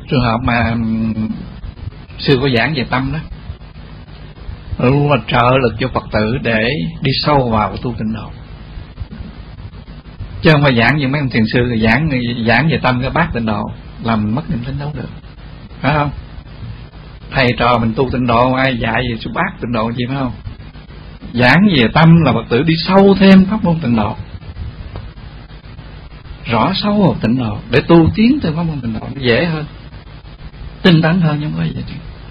trường hợp mà sư có giảng về tâm đó, luôn là trợ lực cho Phật tử để đi sâu vào tu tịnh độ, chứ không phải giảng như mấy ông thiền sư giảng về tâm cái bát tịnh độ làm mất niềm tin đâu được, phải không? Thầy trò mình tu tịnh độ ai dạy về số bát tịnh độ gì, phải không? Giảng về tâm là Phật tử đi sâu thêm pháp môn tịnh độ, rõ sâu vào tịnh độ để tu tiến từ pháp môn tịnh độ nó dễ hơn, tinh tấn hơn, không có gì.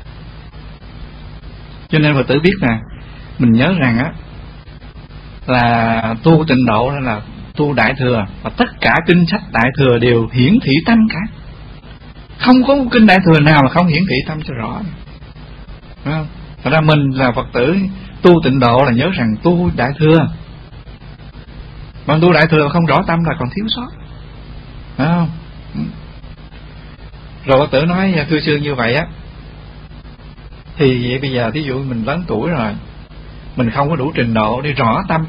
Cho nên Phật tử biết là mình nhớ rằng á là tu tịnh độ là tu đại thừa, và tất cả kinh sách đại thừa đều hiển thị tâm cả, không có kinh đại thừa nào mà không hiển thị tâm cho rõ, phải không? Thật ra mình là Phật tử tu tịnh độ là nhớ rằng tu đại thừa, mà tu đại thừa không rõ tâm là còn thiếu sót, phải không? Rồi Phật tử nói thưa sư như vậy á, thì bây giờ thí dụ mình lớn tuổi rồi, mình không có đủ trình độ để rõ tâm,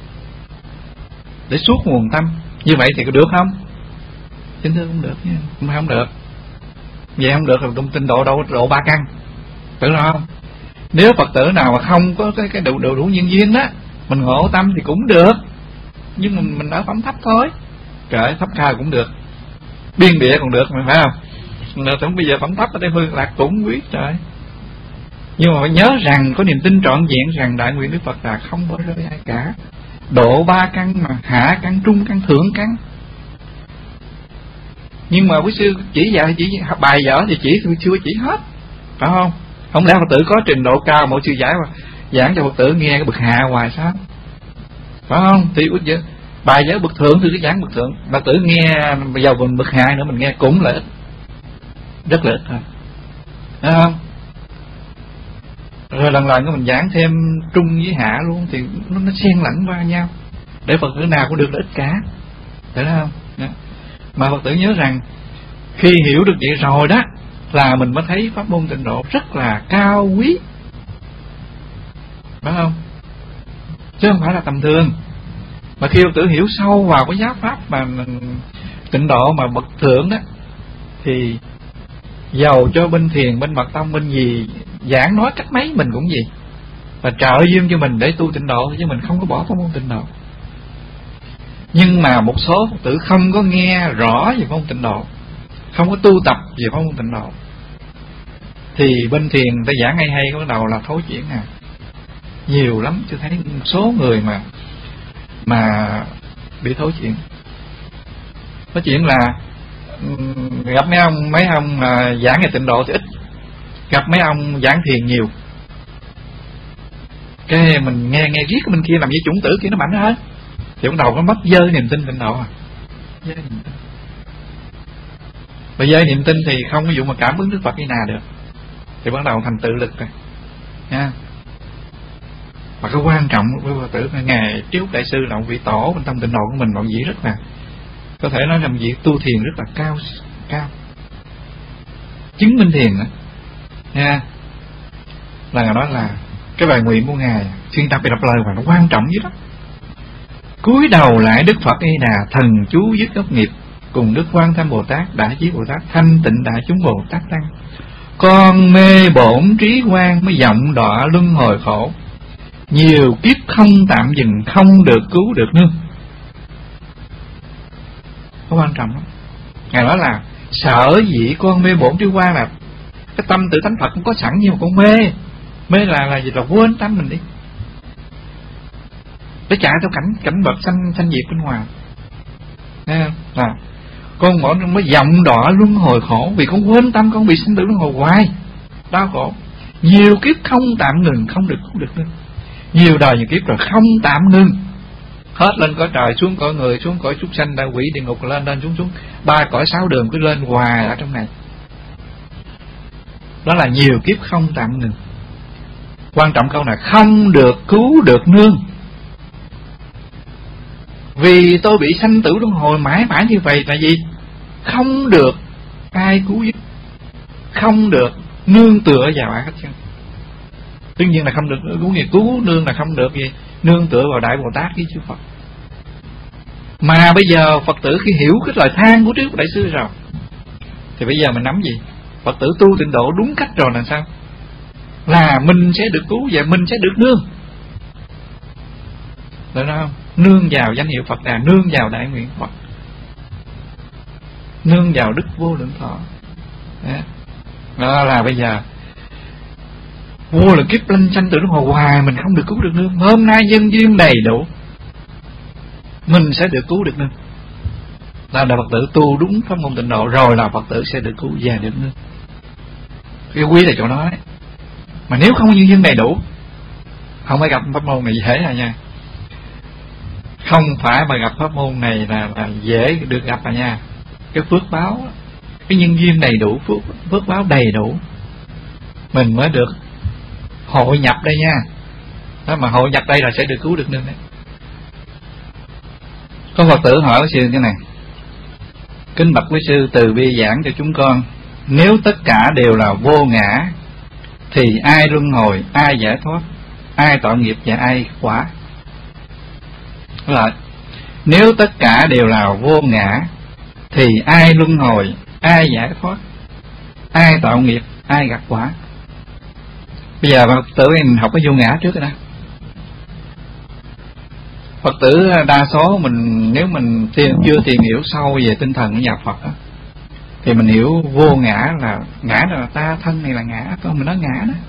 để suốt nguồn tâm, như vậy thì có được không? Chính thưa không được nha, không được. Vậy không được, rồi tịnh độ đâu độ 3 căn, tưởng không? Nếu Phật tử nào mà không có cái đủ nhân duyên đó, mình ngộ tâm thì cũng được, nhưng mình ở phẩm thấp thôi. Trời, thấp cao cũng được, biên địa còn được mà, phải không? Không bây giờ phẩm thấp ở đây Phương Lạc cũng quý trời. Nhưng mà phải nhớ rằng có niềm tin trọn vẹn rằng đại nguyện Đức Phật là không bỏ rơi ai cả, độ 3 căn mà hạ căn, trung căn, thượng căn. Nhưng mà quý sư chỉ dạy chỉ bài vở thì chưa chỉ hết, phải không? Không lẽ Phật tử có trình độ cao mỗi sư giảng cho Phật tử nghe cái bậc hạ hoài sao? Phải không? Thì bài vở bậc thượng thì cứ giảng bậc thượng, Phật tử nghe vào mình bậc hạ nữa mình nghe cũng lợi ích, rất lợi ích thôi, phải không? Rồi lần lần mình giảng thêm trung với hạ luôn thì nó xen lẫn qua nhau để Phật tử nào cũng được lợi ích cả, thấy không? Đó. Mà Phật tử nhớ rằng khi hiểu được vậy rồi đó là mình mới thấy pháp môn tịnh độ rất là cao quý, phải không? Chứ không phải là tầm thường. Mà khi Phật tử hiểu sâu vào cái giáo pháp mà tịnh độ mà bậc thượng đó, thì giàu cho bên thiền, bên mật tông, bên gì giảng nói cách mấy mình cũng gì và trợ duyên cho mình để tu tịnh độ, chứ mình không có bỏ pháp môn tịnh độ. Nhưng mà một số Phật tử không có nghe rõ về pháp môn tịnh độ, không có tu tập về pháp môn tịnh độ, thì bên thiền ta giảng hay có đầu là thối chuyển nhiều lắm. Tôi thấy một số người mà bị thối chuyển. Thối chuyển là gặp mấy ông giảng về tịnh độ thì ít, gặp mấy ông giảng thiền nhiều, cái mình nghe riết bên kia làm với chủng tử kia nó mạnh hơn, thì bắt đầu nó mất dơi niềm tin tịnh độ dơi niềm tin. Và dơi niềm tin thì không có dụng mà cảm ứng Đức Phật như nào được, thì bắt đầu thành tự lực rồi nha. Và cái quan trọng với Phật tử là ngày trước đại sư là một vị tổ bên tâm tịnh độ của mình, một vị rất là có thể nói là một vị tu thiền rất là cao, chứng minh thiền đó nha. Là ngài nói là cái bài nguyện của ngài xuyên tập bị đọc lời và nó quan trọng nhất đó. Cúi đầu lại Đức Phật A Đà, thần chú dứt ốc nghiệp, cùng Đức Quan Tham Bồ Tát, Đại Chí Bồ Tát, thanh tịnh đại chúng Bồ Tát tăng. Con mê bổn trí quan mới vọng đọa luân hồi khổ, nhiều kiếp không tạm dừng, không được cứu được nương. Có quan trọng lắm. Ngài nói là sở dĩ con mê bổn trí quan là cái tâm tự tánh Phật cũng có sẵn, nhưng mà con mê là gì, là quên tâm mình đi để chạy theo cảnh vật sanh diệt bên ngoài. Là con mới vọng đọa luân hồi khổ, vì con quên tâm, con bị sinh tử luân hồi hoài đau khổ, nhiều kiếp không tạm ngừng, không được cứu được nương. Nhiều đời nhiều kiếp rồi không tạm ngừng, hết lên cõi trời, xuống cõi người, xuống cõi súc sanh, đại quỷ, địa ngục, lên xuống, 3 cõi 6 đường cứ lên hoài ở trong này. Đó là nhiều kiếp không tạm ngừng. Quan trọng câu này không được cứu được nương, vì tôi bị sanh tử luân hồi mãi mãi như vậy là gì? Không được ai cứu giúp, không được nương tựa vào ai hết trơn. Tất nhiên là không được cứu nương, là không được gì nương tựa vào Đại Bồ Tát với chư Phật. Mà bây giờ Phật tử khi hiểu cái lời than của trước đại sư rồi, thì bây giờ mình nắm gì? Phật tử tu tịnh độ đúng cách rồi là sao? Là mình sẽ được cứu và mình sẽ được nương. Được không? Nương vào danh hiệu Phật Đà, nương vào đại nguyện Phật, nương vào đức vô lượng thọ. Đó là bây giờ vô lượng kiếp lanh sanh từ luân hồi hoài mình không được cứu được nương. Hôm nay nhân duyên đầy đủ, mình sẽ được cứu được nương. Là Phật tử tu đúng pháp môn tịnh độ rồi là Phật tử sẽ được cứu và được nương. Cái quý là chỗ đó đấy. Mà nếu không nhân duyên đầy đủ, không phải gặp pháp môn này dễ à nha. Không phải mà gặp pháp môn này là dễ được gặp à nha. Cái phước báo, cái nhân duyên đầy đủ, phước báo đầy đủ, mình mới được hội nhập đây nha. Đó, mà hội nhập đây là sẽ được cứu được nương đấy. Có Phật tử hỏi sư thế này: kính bạch quý sư từ bi giảng cho chúng con, nếu tất cả đều là vô ngã thì ai luân hồi, ai giải thoát, ai tạo nghiệp và ai quả? Là nếu tất cả đều là vô ngã thì ai luân hồi, ai giải thoát, ai tạo nghiệp, ai gặt quả? Bây giờ Phật tử mình học cái vô ngã trước rồi đó. Phật tử đa số mình, nếu mình chưa tìm hiểu sâu về tinh thần của nhà Phật đó, thì mình hiểu vô ngã là ta, thân này là ngã, con mình nói ngã đó.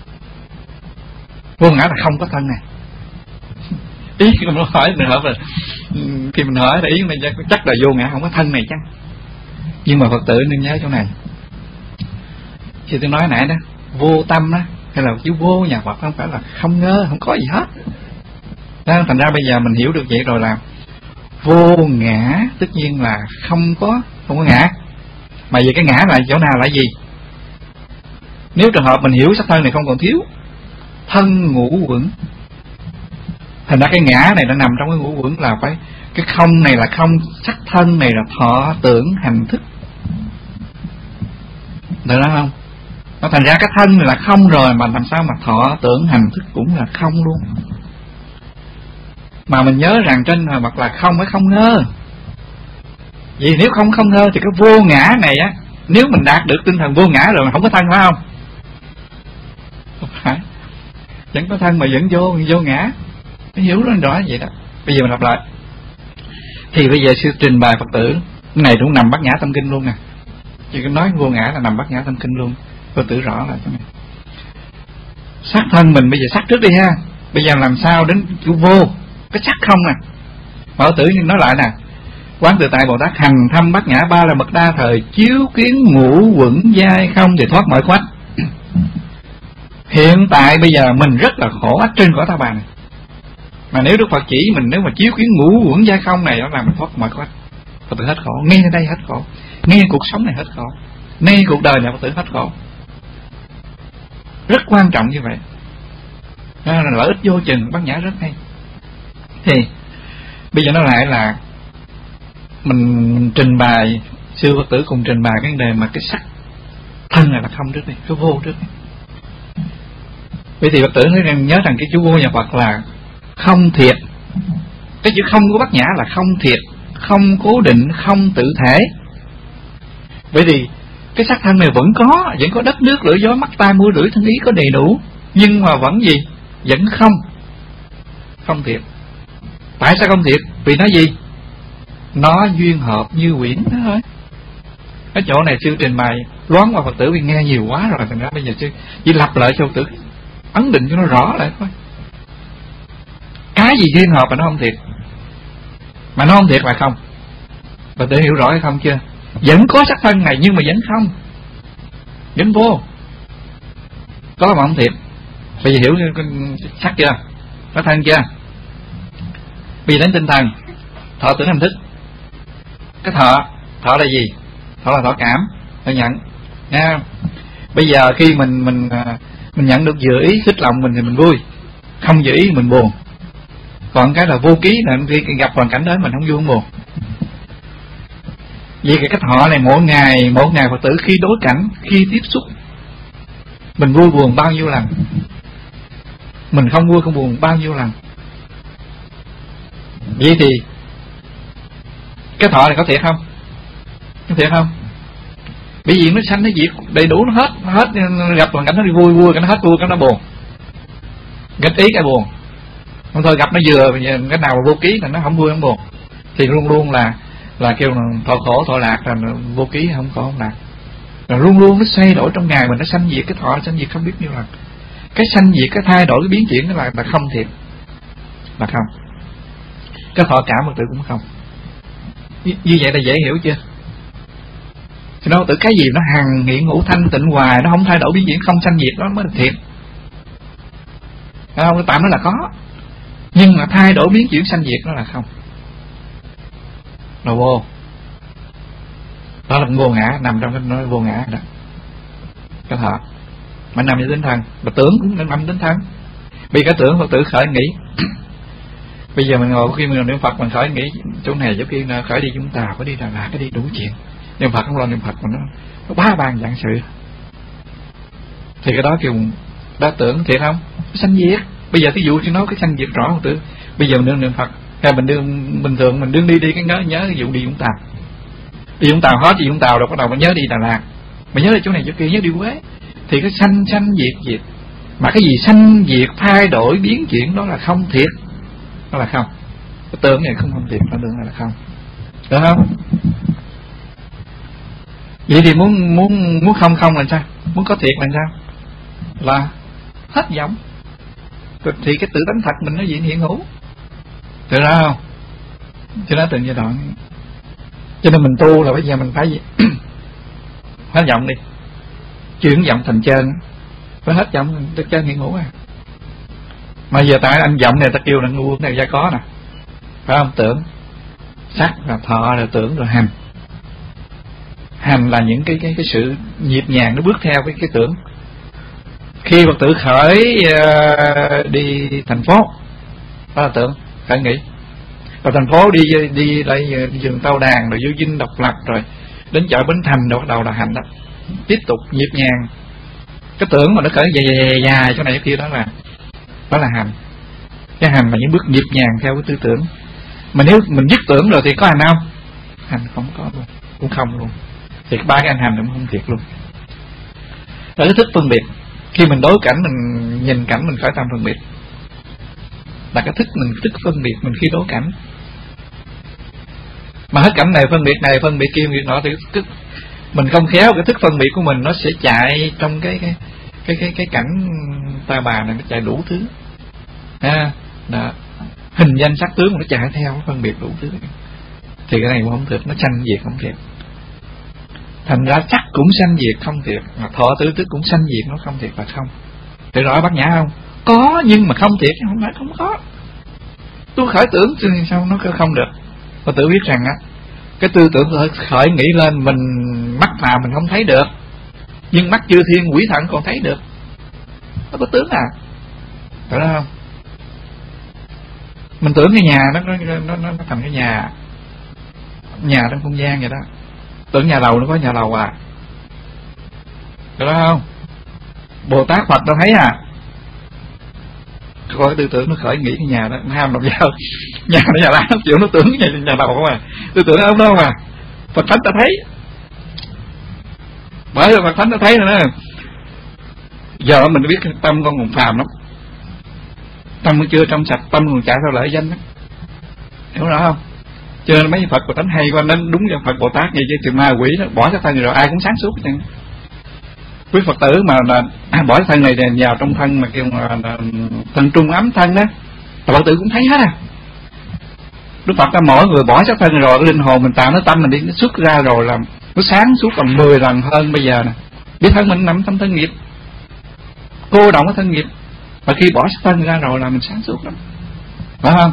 Vô ngã là không có thân này. Ý mình hỏi là khi mình hỏi là ý mình chắc là vô ngã không có thân này chăng? Nhưng mà Phật tử nên nhớ chỗ này. Thì tôi nói nãy đó, vô tâm đó, hay là chữ vô nhà Phật không phải là không ngơ, không có gì hết. Đó, thành ra bây giờ mình hiểu được vậy rồi là vô ngã tất nhiên là không có ngã. Mà vì cái ngã là chỗ nào là gì? Nếu trường hợp mình hiểu sắc thân này không còn thiếu, thân ngũ uẩn, thành ra cái ngã này nó nằm trong cái ngũ uẩn, là phải cái không này là không, sắc thân này là thọ tưởng hành thức. Được đó không? Nó thành ra cái thân này là không rồi, mà làm sao mà thọ tưởng hành thức cũng là không luôn. Mà mình nhớ rằng trên mặt là không phải không ngơ. Vì nếu không ngơ thì cái vô ngã này á, nếu mình đạt được tinh thần vô ngã rồi mà không có thân, phải không? Không phải. Vẫn có thân mà vẫn vô ngã. Phải hiểu nó rõ vậy đó. Bây giờ mình lặp lại. Thì bây giờ sư trình bày Phật tử, cái này cũng nằm Bát Nhã Tâm Kinh luôn nè. Chỉ cần nói vô ngã là nằm Bát Nhã Tâm Kinh luôn. Phật tử rõ là cái này. Xác thân mình bây giờ xác trước đi ha. Bây giờ làm sao đến chữ vô, cái sắc không nè. Phật tử nói lại nè: Quán Tự Tại Bồ Tát hành thâm Bát Nhã ba la mật đa thời, chiếu kiến ngũ uẩn giai không thì thoát mọi khoách. Hiện tại bây giờ mình rất là khổ ách trên cõi Ta Bà này. Mà nếu Đức Phật chỉ mình, nếu mà chiếu kiến ngũ uẩn giai không này, nó làm mình thoát mọi khoách. Phật tử hết khổ, nghe ở đây hết khổ, nghe cuộc sống này hết khổ, nghe cuộc đời này Phật tử hết khổ. Rất quan trọng như vậy. Lợi ích vô chừng, Bát Nhã rất hay. Thì bây giờ nó lại là mình trình bày, sư Phật tử cùng trình bày cái vấn đề mà cái sắc thân này là không trước đi, cái vô trước đi. Vậy thì Phật tử nhớ rằng cái chú vô nhà Phật là không thiệt. Cái chữ không của Bát Nhã là không thiệt, không cố định, không tự thể. Vậy thì cái sắc thân này vẫn có đất nước lưỡi gió mắt tai mũi lưỡi thân ý có đầy đủ, nhưng mà vẫn gì? Vẫn không thiệt. Tại sao không thiệt? Vì nó gì? Nó duyên hợp như quyển đó thôi. Cái chỗ này sư trình bày loáng qua Phật tử vì nghe nhiều quá rồi, thành ra bây giờ sư chỉ lặp lại cho Phật tử ấn định cho nó rõ lại thôi. Cái gì duyên hợp mà nó không thiệt, mà nó không thiệt là không. Phật tử hiểu rõ hay không chưa? Vẫn có sắc thân này nhưng mà vẫn không, vẫn vô, có mà không thiệt. Bây giờ hiểu sắc chưa? Có thân chưa? Bây giờ đến tinh thần, thọ tưởng hành thức. Cái thọ là gì? Thọ là thọ cảm, thọ nhận nha. Bây giờ khi mình nhận được vừa ý thích lòng mình thì mình vui, không vừa ý mình buồn. Còn cái là vô ký là khi gặp hoàn cảnh đó mình không vui không buồn. Vì cái thọ này mỗi ngày Phật tử khi đối cảnh, khi tiếp xúc, mình vui buồn bao nhiêu lần, mình không vui không buồn bao nhiêu lần. Vậy thì cái thọ này có thiệt không? Có thiệt không? Bởi vì nó sanh nó diệt đầy đủ, nó hết gặp hoàn cảnh nó đi vui vui, cái nó hết vui cái nó buồn, nghịch ý cái buồn. Không thôi gặp nó vừa cái nào mà vô ký là nó không vui không buồn, thì luôn luôn là kêu là thọ khổ thọ lạc, là vô ký không khổ không lạc, là luôn luôn nó xoay đổi trong ngày mình, nó sanh diệt, cái thọ sanh diệt không biết nhiêu lần. Cái sanh diệt, cái thay đổi, cái biến chuyển là không thiệt, là không. Cái thọ cảm Phật tử cũng không. Như vậy là dễ hiểu chưa? Thì nó tự cái gì nó hằng hiện hữu thanh tịnh hoài, nó không thay đổi biến chuyển, không sanh diệt, đó mới là thiệt. Không, tạm nó là có, nhưng mà thay đổi biến chuyển sanh diệt nó là không, là vô. Đó là vô ngã, nằm trong cái nói vô ngã đó. Cái thọ mà nằm như tinh thần, mà tưởng cũng nằm tinh thần. Vì cái tưởng Phật tử khởi nghĩ. Bây giờ mình ngồi khi mình niệm Phật mình khởi nghĩ chỗ này chỗ kia, khởi đi chúng ta có đi Đà Lạt, cái đi đủ chuyện. Niệm Phật không lo niệm Phật mà nó bá ban dạng sự, thì cái đó kêu đã tưởng thiệt không? Sanh diệt. Bây giờ thí dụ khi nói cái sanh diệt rõ Phật tử, bây giờ mình niệm Phật, hay mình đương bình thường mình đương đi cái nhớ ví dụ đi Vũng Tàu, đi Vũng Tàu hết, đi Vũng Tàu rồi bắt đầu mình nhớ đi Đà Lạt, mình nhớ đi chỗ này chỗ kia, nhớ đi Huế, thì cái sanh diệt. Mà cái gì sanh diệt thay đổi biến chuyển đó là không thiệt, đó là không. Cái tưởng này không thiệt, nó tưởng là không, được không? Vậy thì muốn không là sao? Muốn có thiệt là sao? Là hết vọng. Thì cái tự tánh thật mình nó hiện hữu, được ra không? Cho nó từng giai đoạn. Cho nên mình tu là bây giờ mình phải hết vọng đi, chuyển vọng thành chân, phải hết vọng tới chân hiện hữu à. Mà giờ tại anh vọng này ta kêu là ngu này ra có nè, phải không? Tưởng, sắc là thọ, là tưởng, rồi hành. Hành là những cái sự nhịp nhàng nó bước theo cái tưởng. Khi Phật tử khởi đi thành phố, đó là tưởng, khởi nghĩ. Rồi thành phố đi lại vườn Tao Đàn, rồi vô Dinh Độc Lập, rồi đến chợ Bến Thành, rồi bắt đầu là hành đó. Tiếp tục nhịp nhàng. Cái tưởng mà nó khởi dài chỗ này chỗ kia, đó là hành. Cái hành là những bước nhịp nhàng theo cái tư tưởng. Mà nếu mình dứt tưởng rồi thì có hành không? Hành không có luôn, cũng không luôn. Thì ba cái hành cũng không thiệt luôn. Rồi cái thức phân biệt. Khi mình đối cảnh, mình nhìn cảnh, mình khởi tâm phân biệt, là cái thức mình thức phân biệt mình khi đối cảnh. Mà hết cảnh này phân biệt kia việc nọ, thì mình không khéo, cái thức phân biệt của mình nó sẽ chạy trong cái cảnh ta bà này, nó chạy đủ thứ. Đó. Hình danh sắc tướng nó chạy theo phân biệt đủ thứ. Thì cái này cũng không thiệt, nó sanh diệt không thiệt. Thành ra chắc cũng sanh diệt không thiệt, mà thọ tứ thức cũng sanh diệt nó không thiệt là không. Để rõ Bát Nhã không? Có nhưng mà không thiệt, không phải không có. Tôi khởi tưởng thì sao nó không được? Tôi tự biết rằng á, cái tư tưởng khởi nghĩ lên, mình mắt phàm mình không thấy được, nhưng mắt chư thiên quỷ thần còn thấy được. Nó có tướng à? Phải không? Mình tưởng cái nhà nó thành cái nhà trong không gian vậy đó. Tưởng nhà lầu nó có nhà lầu à? Được đó không? Bồ Tát Phật đâu thấy à? Coi cái tư tưởng nó khởi nghĩ cái nhà đó, nó ham đọc giao nhà nó nhà lá, nó chịu, nó tưởng nhà lầu không à? Tư tưởng nó không à? Phật Thánh ta thấy, bởi vì Phật Thánh ta thấy rồi đó. Giờ mình biết tâm con còn phàm lắm, tâm nó chưa trong sạch, tâm còn chạy theo lợi danh đó, hiểu rõ không? Cho nên mấy Phật Bồ Tát hay qua, nên đúng là Phật Bồ Tát vậy chứ trừ ma quỷ nó bỏ cái thân rồi ai cũng sáng suốt hết trơn. Quý Phật tử mà là bỏ cái thân này vào trong thân mà kêu là thân trung ấm thân đó, Phật tử cũng thấy hết à. Đức Phật ta mỗi người bỏ xác thân rồi, cái linh hồn mình tạo nó tâm mình đi, nó xuất ra rồi là nó sáng suốt còn 10 lần hơn bây giờ nè. Biết thân mình nằm trong thân nghiệp, cô động cái thân nghiệp, và khi bỏ xác thân ra rồi là mình sáng suốt lắm, phải không?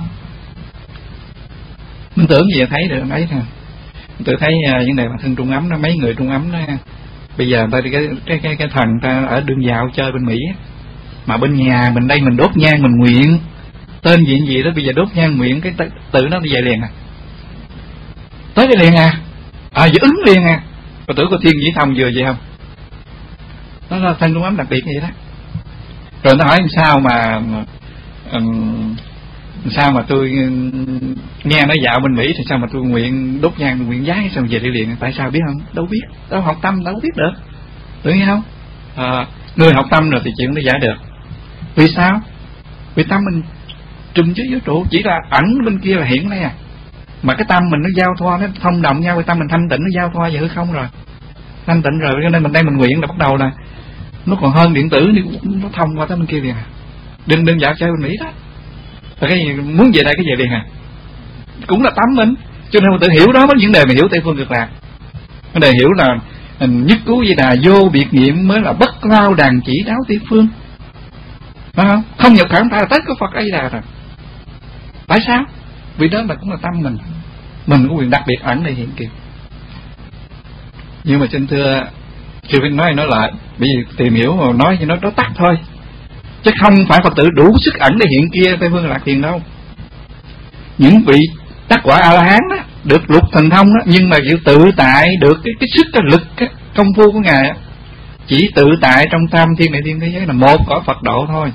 Mình tưởng gì thấy được ấy nè. Tôi thấy vấn đề mà thân trung ấm đó, mấy người trung ấm đó, bây giờ ta cái thần ta ở đường dạo chơi bên Mỹ, mà bên nhà mình đây mình đốt nhang mình nguyện tên gì đó, bây giờ đốt nhang nguyện cái tự nó đi về liền à, tới cái liền à, giờ ứng liền à. Và tưởng có Thiên Nhĩ Thông vừa vậy không? Nó là thân trung ấm đặc biệt như vậy đó. Rồi nó hỏi làm sao mà Sao mà tôi nghe nói dạo bên Mỹ thì sao mà tôi nguyện đốt nhang, tôi nguyện giái sao về đi liền? Tại sao biết không? Đâu biết, đâu học tâm đâu biết được, tự nhiên không? Người học tâm rồi thì chuyện nó giải được. Vì sao? Vì tâm mình trùm trước vũ trụ, chỉ là ẩn bên kia là hiện đây à. Mà cái tâm mình nó giao thoa, nó thông động nhau, cái tâm mình thanh tịnh nó giao thoa về hư không rồi, thanh tịnh rồi, cho nên mình đây mình nguyện là bắt đầu là nó còn hơn điện tử, nó thông qua tới bên kia liền à. Đừng dạo chơi bên Mỹ đó. Và cái gì muốn về đây cái về liền à, cũng là tâm mình. Cho nên mình tự hiểu đó mới vấn đề mà hiểu Tây Phương Cực Lạc. Vấn đề hiểu là nhất cứu Di Đà vô biệt niệm mới là bất lao đàn chỉ đáo Tây Phương, phải không? Không nhập khởi ta là tất có Phật A Di Đà rồi. Tại sao? Vì đó là cũng là tâm mình có quyền đặc biệt ẩn đây hiện kìa. Nhưng mà xin thưa sư Vinh nói lại, bởi vì tìm hiểu mà nói cho nó tắt thôi, chứ không phải Phật tử đủ sức ẩn để hiện kia Tây Phương Lạc Thiền đâu. Những vị đắc quả A La Hán đó, được lục thần thông đó, nhưng mà chịu tự tại được cái sức, cái lực, cái công phu của ngài đó, chỉ tự tại trong tam thiên đại thiên thế giới là một cõi Phật độ thôi.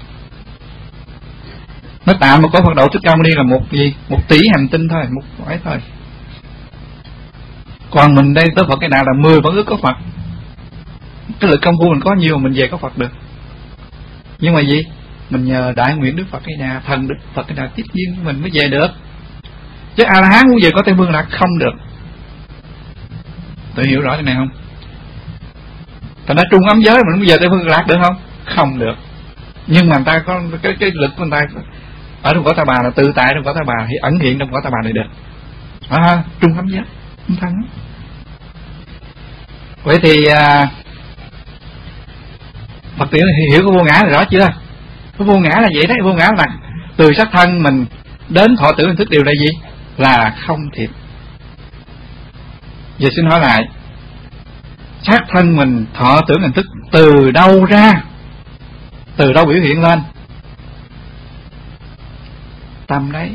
Nó tạm một cõi Phật độ Thích Ca Mâu Ni là một gì? 1 tỷ hành tinh thôi, một cõi thôi. Còn mình đây tới Phật cái nào là 10 vẫn ước có Phật. Cái lực công phu mình có nhiều mình về có Phật được. Nhưng mà gì? Mình nhờ đại nguyện Đức Phật cái nhà, thần Đức Phật cái nào tiếp duyên mình mới về được. Chứ A La Hán muốn về có Tây Phương Lạc không được. Tự hiểu rõ cái này không? Thành ra trung ấm giới mình muốn về Tây Phương Lạc được không? Không được. Nhưng mà người ta có cái lực của người ta ở trong cõi Ta Bà là tự tại trong cõi Ta Bà, thì ẩn hiện trong cõi Ta Bà này được. Trung ấm giới không thắng. Vậy thì Phật tử hiểu cái vô ngã là rõ chưa? Cái vô ngã là vậy đấy. Vô ngã là từ sắc thân mình đến thọ tưởng hình thức đều là gì? Là không thiệt. Giờ xin hỏi lại, sắc thân mình thọ tưởng hình thức từ đâu ra? Từ đâu biểu hiện lên? Tâm đấy.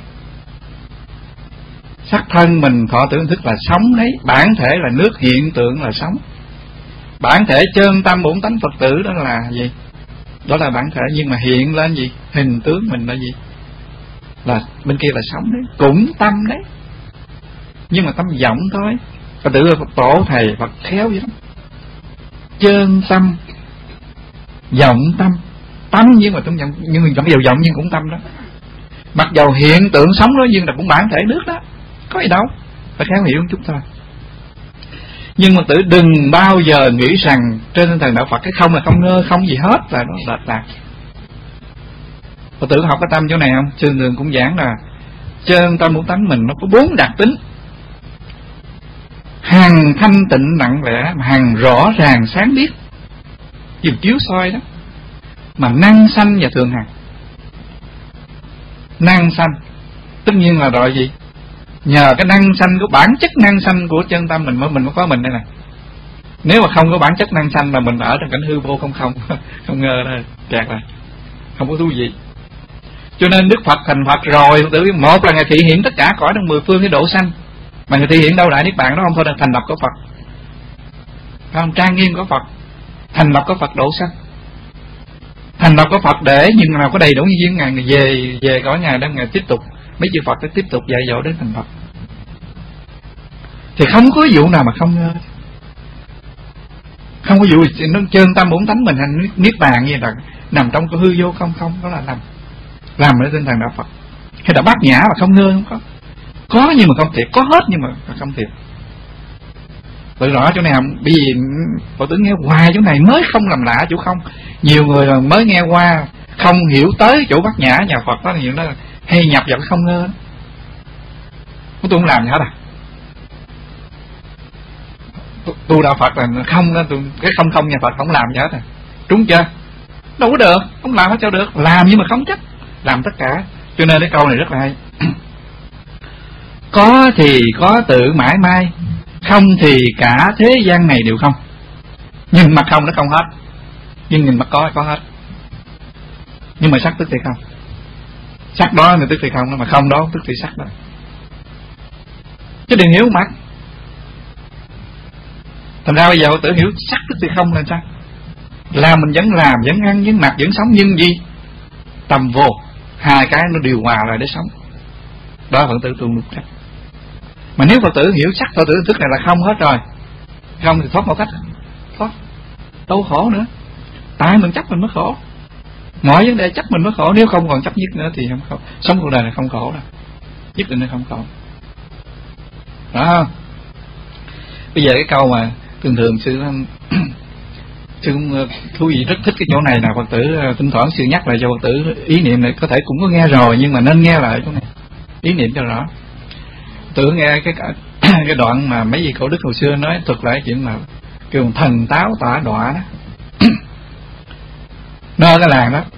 Sắc thân mình thọ tưởng hình thức là sống đấy. Bản thể là nước, hiện tượng là sống. Bản thể chân tâm bổn tánh Phật tử đó là gì? Đó là bản thể, nhưng mà hiện lên gì? Hình tướng mình là gì? Là bên kia là sống đấy, cũng tâm đấy, nhưng mà tâm vọng thôi. Phật tử Phật tổ thầy Phật khéo vậy đó. Chân tâm, vọng tâm, tâm nhưng mà tâm vọng, nhưng mà vẫn đều vọng nhưng cũng tâm đó. Mặc dầu hiện tượng sống đó nhưng là cũng bản thể nước đó, có gì đâu, phải khéo hiểu một chút thôi. Nhưng mà tự đừng bao giờ nghĩ rằng trên tinh thần đạo Phật cái không là không ngơ, không gì hết, là nó lệch lạc. Phật tử học cái tâm chỗ này không? Sư Đường cũng giảng là chân tâm bổn tánh mình nó có 4 đặc tính: hằng thanh tịnh lặng lẽ, mà hằng rõ ràng sáng biết, chiếu chiếu soi đó, mà năng sanh và thường hằng. Năng sanh tất nhiên là rồi gì? Nhờ cái năng sanh của bản chất năng sanh của chân tâm mình mới mình có mình đây này. Nếu mà không có bản chất năng sanh là mình ở trong cảnh hư vô không không ngờ đó, kẹt rồi, không có thú gì. Cho nên Đức Phật thành Phật rồi, tự một là ngài thị hiện tất cả cõi trong 10 phương cái độ sanh, mà ngài thị hiện đâu đại niết bàn đó không thôi là thành lập có Phật, phải không? Trang nghiêm có Phật, thành lập có Phật độ sanh, thành lập có Phật để nhưng nào có đầy đủ như duyên ngài về cõi ngài đang ngài tiếp tục mấy chư Phật sẽ tiếp tục dạy dỗ đến thành Phật. Thì không có vụ nào mà không có vụ nó chân tâm bổn tánh mình thành niết bàn như là nằm trong cái hư vô không đó là làm ở tinh thần đạo Phật. Hay là bát nhã mà không ngơ không có nhưng mà không thiệt, có hết nhưng mà không thiệt. Tự rõ chỗ này bởi vì Phật tử nghe hoài chỗ này mới không làm lạ chỗ không. Nhiều người mà mới nghe qua không hiểu tới chỗ bát nhã nhà Phật đó, nhiều đó hay nhập vào cái không ngơ đó. Tôi không làm gì hết à? Tu đạo Phật là không đó, cái không nhà Phật không làm gì hết à? Trúng chưa? Đâu có được, không làm hết cho được, làm nhưng mà không chấp, làm tất cả. Cho nên cái câu này rất là hay. Có thì có tự mãi mai, không thì cả thế gian này đều không. Nhìn mặt không nó không hết, nhưng nhìn mặt có hết. Nhưng mà sắc tức thì không. Sắc đó là tức thì không, mà không đó tức thì sắc đó. Chứ đừng hiểu mặt. Thành ra bây giờ tự hiểu sắc tức thì không là sao? Làm mình vẫn làm, vẫn ăn, vẫn mặc, vẫn sống, nhưng gì? Tâm vô. hai cái nó điều hòa lại để sống. Đó là Phật tử tu một cách. Mà nếu Phật tử hiểu sắc Phật tử thức này là không hết rồi, không thì thoát một cách, thoát đâu khổ nữa. Tại mình chấp mình mới khổ, mọi vấn đề chấp mình mới khổ. Nếu không còn chấp nhất nữa thì không khổ. Sống cuộc đời này không khổ đâu, nhất định là không khổ. Đó. Bây giờ cái câu mà thường sư cũng thú vị, rất thích cái chỗ này là Phật tử thỉnh thoảng sư nhắc lại cho Phật tử ý niệm này, có thể cũng có nghe rồi nhưng mà nên nghe lại chỗ này, ý niệm cho rõ. Tự nghe cái đoạn mà mấy vị cổ đức hồi xưa nói thuật lại chuyện mà kêu thần táo tỏa đọa đó. Nó ở cái làng đó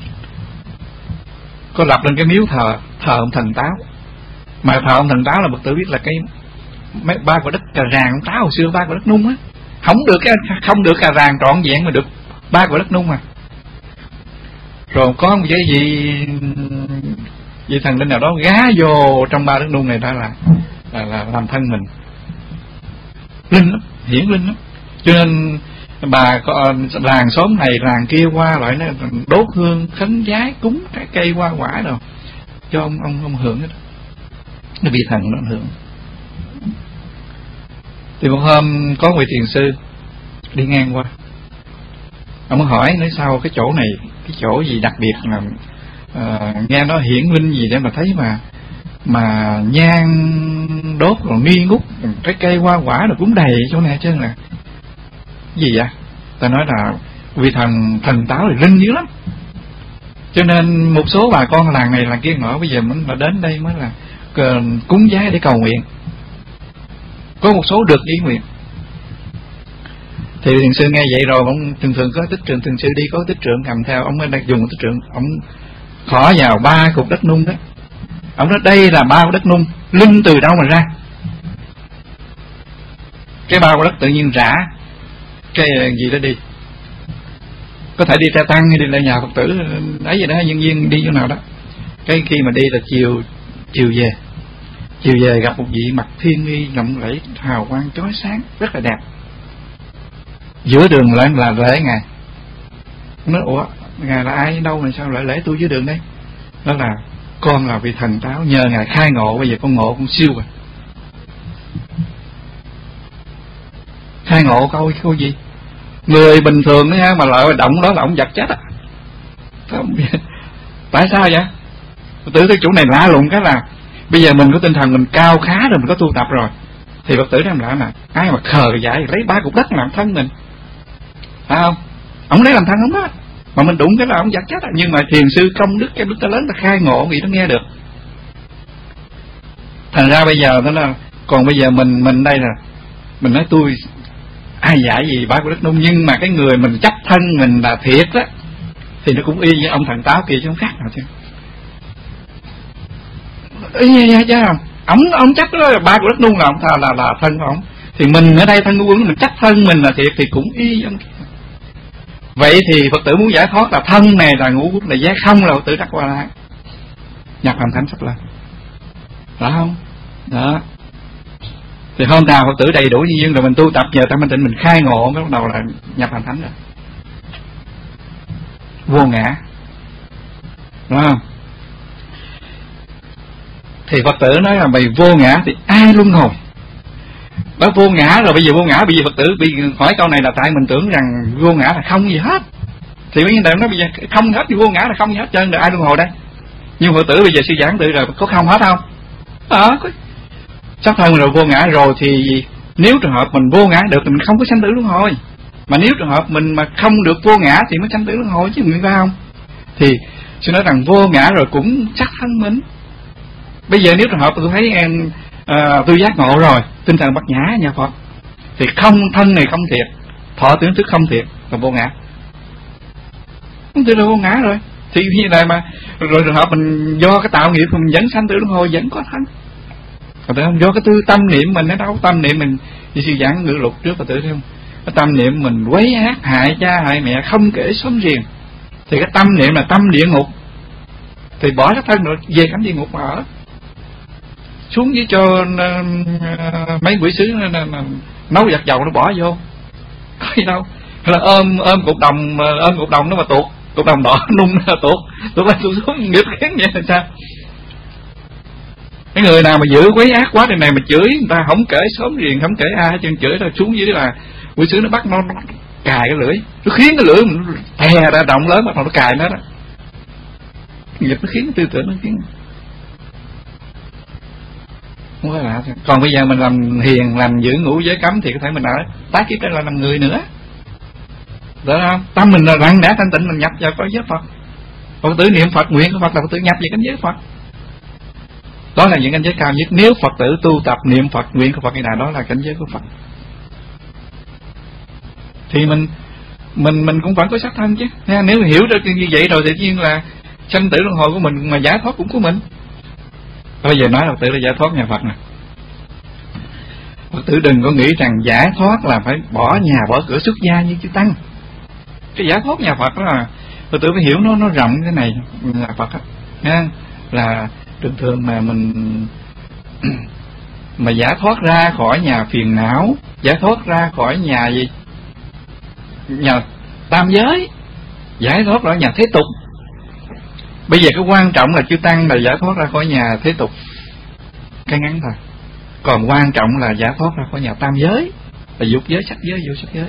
có lập lên cái miếu thờ ông thần táo. Mà thờ ông thần táo là Phật tử biết là cái mấy ba quả đất cà ràng ông táo hồi xưa, ba quả đất nung á, không được cà ràng trọn vẹn mà được ba quả đất nung mà. Rồi có một cái vị thần linh nào đó gá vô trong ba đất nung này, đó là làm thân mình. Linh lắm, hiển linh lắm. Cho nên bà làng xóm này làng kia qua lại nó đốt hương khấn vái cúng trái cây hoa quả rồi cho ông hưởng hết. Nó bị thần nó hưởng. Thì một hôm có vị thiền sư đi ngang qua, ông mới hỏi nói sao cái chỗ này cái chỗ gì đặc biệt là nghe nó hiển linh gì để mà thấy mà nhang đốt rồi nghi ngút trái cây hoa quả rồi cũng đầy chỗ này chứ là gì vậy? Ta nói là vì thần táo thì linh dữ lắm, cho nên một số bà con làng này làng kia ngõ bây giờ mình mà đến đây mới là cúng vái để cầu nguyện. Có một số được ý nguyện. Thì thiền sư nghe vậy rồi, ông thường có tích trượng, thiền sư đi có tích trượng cầm theo, ông mới đang dùng tích trượng, ông khỏ vào ba cục đất nung đó. Ông nói đây là ba cục đất nung, linh từ đâu mà ra? Cái ba cục đất tự nhiên rã cái gì đó đi, có thể đi tra tăng hay đi lại nhà Phật tử ấy gì đó, nhân viên đi chỗ nào đó. Cái khi mà đi là chiều về gặp một vị mặt thiên nghi lộng lẫy hào quang chói sáng rất là đẹp. Giữa đường lại là lễ ngài. Nói ủa ngài là ai đâu mà sao lại lễ tôi dưới đường đây? Đó là con là vị thần táo, nhờ ngài khai ngộ bây giờ con ngộ con siêu rồi. Khai ngộ câu gì? Người bình thường đó mà lại động đó là ông giật chết á. Tại sao vậy? Tự cái chỗ này lạ lùng cái là bây giờ mình có tinh thần mình cao khá rồi, mình có tu tập rồi, thì Phật tử làm lại mà ai mà khờ dại lấy ba cục đất làm thân mình, phải không? Ông lấy làm thân không đó, mà mình đụng cái là ông giật chết. Nhưng mà thiền sư công đức cái đức ta lớn ta khai ngộ gì nó nghe được. Thành ra bây giờ đó là còn bây giờ mình đây là mình nói tôi ai dạy gì ba cục đất nung, nhưng mà cái người mình chấp thân mình là thiệt á thì nó cũng y với ông thần táo kia chứ không khác nào chứ. Ý chứ ông chấp đó là ba của đất nung là ông là thân của ông, thì mình ở đây thân của quân mình chấp thân mình là thiệt thì cũng y ông. Vậy thì Phật tử muốn giải thoát là thân này là ngũ quốc là giác, không là Phật tử đắc qua lại nhập hành thánh sắp lên, phải không? Đó thì hôm nào Phật tử đầy đủ như duyên rồi mình tu tập nhờ tâm minh tịnh mình khai ngộ mới bắt đầu là nhập hành thánh rồi, vô ngã, đúng không? Thì Phật tử nói là mày vô ngã thì ai luân hồi? Đó vô ngã rồi, bây giờ vô ngã, bây giờ Phật tử bị hỏi câu này là tại mình tưởng rằng vô ngã là không gì hết. Thì mấy người nói bây giờ không hết thì vô ngã là không gì hết trơn, rồi ai luân hồi đây? Nhưng Phật tử bây giờ suy giảng tự rồi có không hết không? Sắp thân rồi vô ngã rồi thì nếu trường hợp mình vô ngã được thì mình không có sanh tử luân hồi. Mà nếu trường hợp mình mà không được vô ngã thì mới sanh tử luân hồi chứ, mình phải không? Thì tôi nói rằng vô ngã rồi cũng sắc thân mình. Bây giờ nếu trường hợp tôi thấy em tôi giác ngộ rồi, tinh thần bát nhã nhà Phật, thì không thân này không thiệt, thọ tưởng thức không thiệt, là vô ngã. Không thiệt là vô ngã rồi. Thì như này mà rồi trường hợp mình do cái tạo nghiệp mình vẫn sanh tử luân hồi vẫn có thân. Phật tử không, do cái tâm niệm mình, nó đâu tâm niệm mình như sư giảng ngữ lục trước Phật tử thấy không? Cái tâm niệm mình quấy ác hại cha hại mẹ không kể xóm riêng, thì cái tâm niệm là tâm địa ngục, thì bỏ cái thân rồi về cảnh địa ngục mà ở. Xuống dưới cho mấy quỷ sứ nấu giặt dầu nó bỏ vô, có gì đâu. Hay là ôm cục đồng nó mà tuột cục đồng đỏ nung nó tuột lên tuột xuống nghiệp khiến vậy là sao? Cái người nào mà giữ quấy ác quá trên này mà chửi người ta, không kể xóm riêng, không kể ai hết trơn, chửi ra xuống dưới là buổi sướng nó bắt nó cài cái lưỡi, nó khiến cái lưỡi mình thè ra động lớn, bắt đầu nó cài nó đó. Nghiệp nó khiến tư tưởng nó khiến không phải lạ. Còn bây giờ mình làm hiền, làm giữ ngũ giới cấm thì có thể mình ở tái kiếp là làm người nữa, được không? Tâm mình là lặng lẽ thanh tịnh, mình nhập vào cõi giới Phật. Phật tử niệm Phật, nguyện của Phật là Phật tử nhập vào cảnh giới Phật. Đó là những cảnh giới cao nhất. Nếu Phật tử tu tập niệm Phật, nguyện của Phật như nào, đó là cảnh giới của Phật. Thì mình cũng vẫn có xác thân chứ. Nếu hiểu được như vậy rồi thì tự nhiên là sanh tử luân hồi của mình, mà giải thoát cũng của mình. Bây giờ nói Phật tử là giải thoát nhà Phật nè. Phật tử đừng có nghĩ rằng giải thoát là phải bỏ nhà bỏ cửa xuất gia như chư Tăng. Cái giải thoát nhà Phật đó là Phật tử phải hiểu nó rộng thế này là Phật á, là thường thường mà mình mà giải thoát ra khỏi nhà phiền não, giải thoát ra khỏi nhà gì, nhà tam giới, giải thoát ra nhà thế tục. Bây giờ cái quan trọng là chư Tăng là giải thoát ra khỏi nhà thế tục, cái ngắn thôi. Còn quan trọng là giải thoát ra khỏi nhà tam giới, là dục giới, sắc giới, vô sắc giới.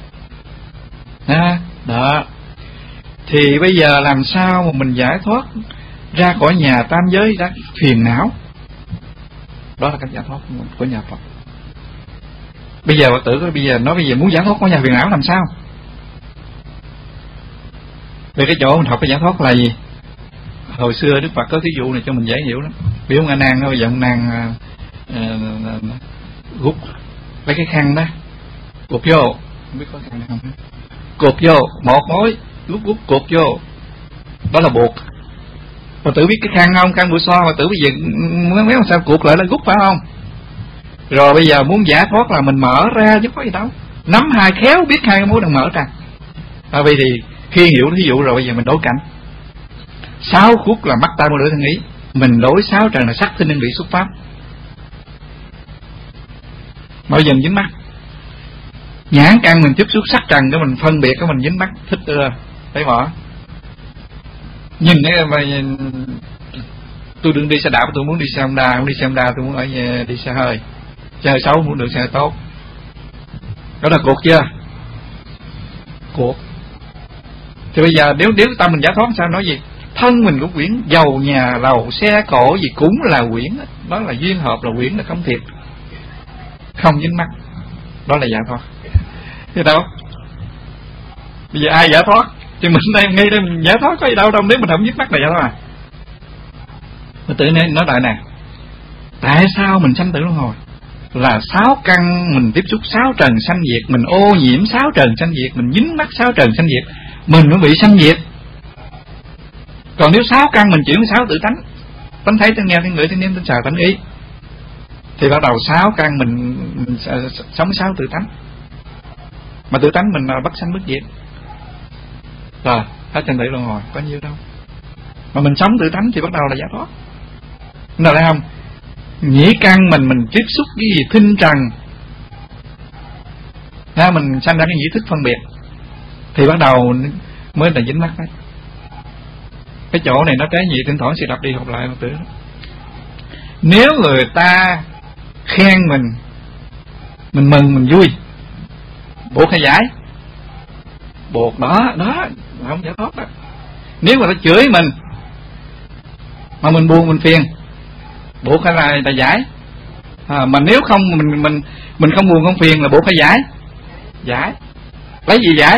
Đó. Thì bây giờ làm sao mà mình giải thoát ra khỏi nhà tam giới ra phiền não? Đó là cách giải thoát của nhà Phật. Bây giờ Phật tử bây giờ muốn giải thoát khỏi nhà phiền não làm sao? Về cái chỗ mình học cái giải thoát là gì? Hồi xưa Đức Phật có thí dụ này cho mình dễ hiểu lắm. Vì ông A Nan bây giờ ông Nan gút lấy cái khăn đó, cột vô, không biết có khăn không? Cột vô một mối, gút cột vô, đó là buộc. Phật tử biết cái khăn không? Khăn bụi xoa. Phật tử bây giờ méo sao cột lại là gút, phải không? Rồi bây giờ muốn giải thoát là mình mở ra chứ có gì đâu, nắm hai khéo biết hai cái mối đang mở ra. Vậy thì khi hiểu thí dụ rồi bây giờ mình đối cảnh. 6 khúc là mắt tai mũi lưỡi thân ý, mình đối 6 trần là sắc thinh nhân vị xuất pháp. Bao giờ mình dính mắt, nhãn căn mình tiếp xúc sắc trần, cái mình phân biệt, cái mình dính mắt thích ưa thấy bỏ. Nhìn cái mà tôi đừng đi xe đạp, tôi muốn đi xe Honda, không đi xe Honda tôi muốn ở nhà, đi xe hơi. Xe hơi xấu muốn được xe hơi tốt. Đó là cột chưa? Cột. Thì bây giờ nếu tâm mình giải thoát sao nói gì? Thân mình cũng quyển, dầu nhà lầu xe cộ gì cũng là quyển. Đó là duyên hợp, là quyển, là không thiệt, không dính mắt. Đó là giải thoát. Thế đâu? Bây giờ ai giải thoát? Thì mình đang ngay đây mình giải thoát có gì đâu đâu, nếu mình không dính mắt là giải thoát à. Mình tự nói lại nè, tại sao mình sanh tử luân hồi? Là 6 căn mình tiếp xúc 6 trần sanh diệt, mình ô nhiễm 6 trần sanh diệt, mình dính mắt 6 trần sanh diệt, mình mới bị sanh diệt. Còn nếu 6 căn mình chuyển 6 tự tánh, tánh thấy, tánh nghe, tánh ngửi, tánh nếm, tánh sờ, tánh ý, thì bắt đầu 6 căn mình sống 6 tự tánh. Mà tự tánh mình là bất sanh bất diệt. Rồi, hết sanh tử luân hồi, có nhiêu đâu. Mà mình sống tự tánh thì bắt đầu là giải thoát. Nào thấy không? Nhĩ căn mình tiếp xúc cái gì thinh trần, mình sanh ra cái nhĩ thức phân biệt, thì bắt đầu mới là dính mắt đấy. Cái chỗ này nó cái gì thỉnh thoảng sẽ đọc đi học lại một tử. Nếu người ta khen mình mừng, mình vui, buộc hay giải? Buộc đó không giải thoát đó. Nếu mà ta chửi mình mà mình buồn mình phiền, buộc hay là giải? Mà nếu không mình không buồn không phiền là buộc hay giải? Giải. Lấy gì giải?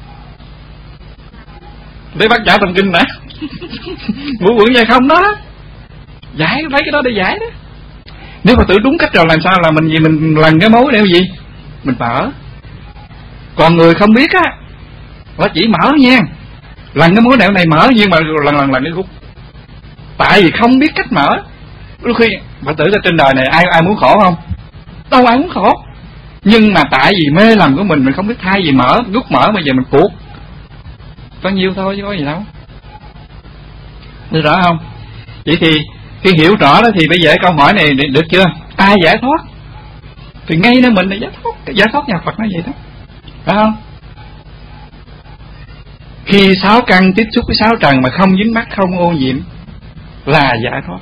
Lấy bát chảo thần kinh nè. Ngũ quẩn vậy không đó, giải, lấy cái đó để giải đó. Nếu mà tự đúng cách rồi làm sao là mình lần cái mối để gì mình mở. Còn người không biết á nó chỉ mở nha, lần cái mối nẻo này mở, nhưng mà lần cái khúc, tại vì không biết cách mở. Đôi khi Phật tử trên đời này ai muốn khổ không? Đâu ai muốn khổ, nhưng mà tại vì mê lầm của mình không biết thay vì mở, rút mở bây giờ mình cuột có nhiêu thôi chứ có gì đâu. Được rõ không? Vậy thì khi hiểu rõ đó thì bây giờ câu hỏi này được chưa? Ai giải thoát? Thì ngay nơi mình là giải thoát. Cái giải thoát nhà Phật nó vậy đó, phải không? Khi 6 căn tiếp xúc với 6 trần mà không dính mắc, không ô nhiễm là giải thoát.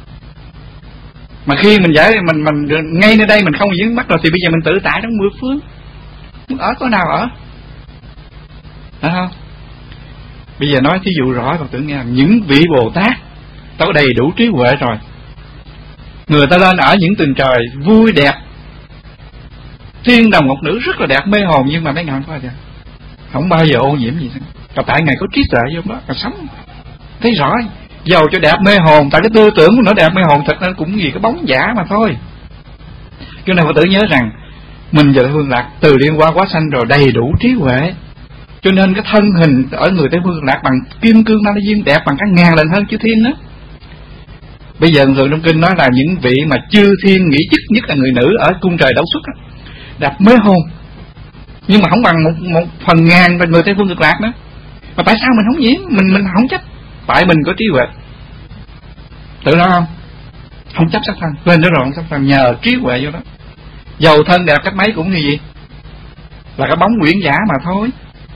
Mà khi mình ngay nơi đây mình không dính mắc rồi thì bây giờ mình tự tại trong mười phương, muốn ở có nào ở, phải không? Bây giờ nói thí dụ rõ Phật tử nghe, những vị Bồ Tát ta có đầy đủ trí huệ rồi, người ta lên ở những tầng trời vui đẹp, thiên đồng ngọc nữ rất là đẹp mê hồn, nhưng mà mấy ngàn qua vậy không bao giờ ô nhiễm gì hết. Còn tại Ngài có trí tuệ vô đó, còn sống thấy rõ, giàu cho đẹp mê hồn, tại cái tư tưởng của nó đẹp mê hồn, thật ra cũng gì cái bóng giả mà thôi. Cho nên Phật tử nhớ rằng mình giờ Tây Phương Lạc từ liên qua quá sanh rồi, đầy đủ trí huệ, cho nên cái thân hình ở người Tây Phương Lạc bằng kim cương nam duyên đẹp bằng cả ngàn lần hơn chư thiên đó. Bây giờ thường trong kinh nói là những vị mà chư thiên nghĩ chức, nhất là người nữ ở cung trời Đẩu Xuất đó, đẹp mê hồn, nhưng mà không bằng một phần ngàn người Tây Phương Cực Lạc nữa. Mà tại sao mình không nhiễm, mình không chấp? Tại mình có trí huệ. Tự nói không chấp sắc thân, lên đó rồi không chấp thân, nhờ trí huệ vô đó. Dầu thân đẹp cách mấy cũng như gì, là cái bóng quyển giả mà thôi.